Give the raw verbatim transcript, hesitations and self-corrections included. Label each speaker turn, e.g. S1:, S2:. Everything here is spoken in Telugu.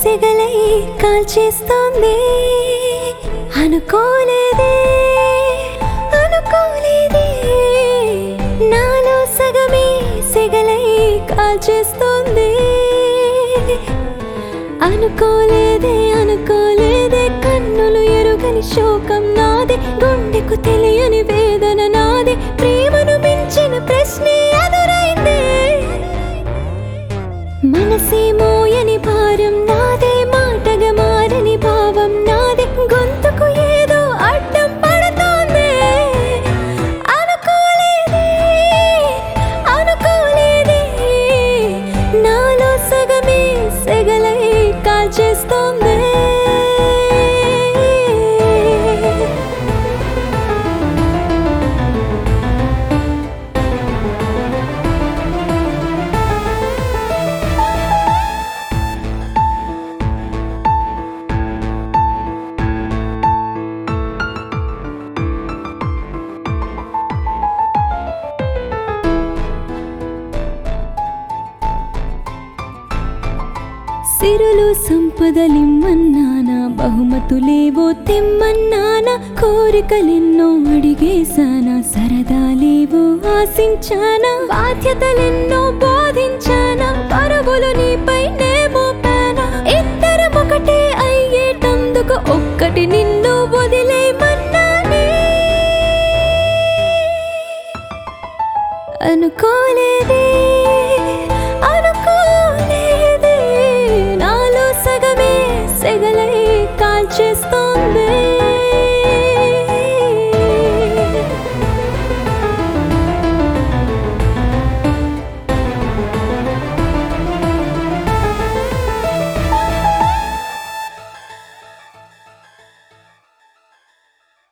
S1: సెగలై కాల్చేస్తోంది. అనుకోలేదే అనుకోలేదే నాలో సగమే సెగలై కాల్చేస్తోంది. అనుకోలేదే అనుకోలేదే కన్నులు ఎరుగని శోకం నాది, గుండెకు తెలియని వేదన నాది, ప్రేమను మించిన ప్రశ్నే ఎదురైంది. మనసే మోయని భారం నాదే, మాటగా మారని భావం నాదే, గొంతుకు ఏదో అడ్డం పడుతోంది. అనుకోలేదే అనుకోలేదే నాలో సగమే సెగలై కాల్చేస్తోంది. సిరులు సంపదలిమ్మన్నానా, బహుమతులేవో తెమ్మన్నానా, కోరికలెన్నో అడిగేశానా, సరదాలేవో ఆశించానా, బాధ్యతలెన్నో బోధించానా, పరుగులు నీపై నే మోపానా, ఇద్దరం ఒకటే అయ్యేటందుకు ఒక్కటి నిన్ను వదిలేయమన్నానే. అనుకోలేదే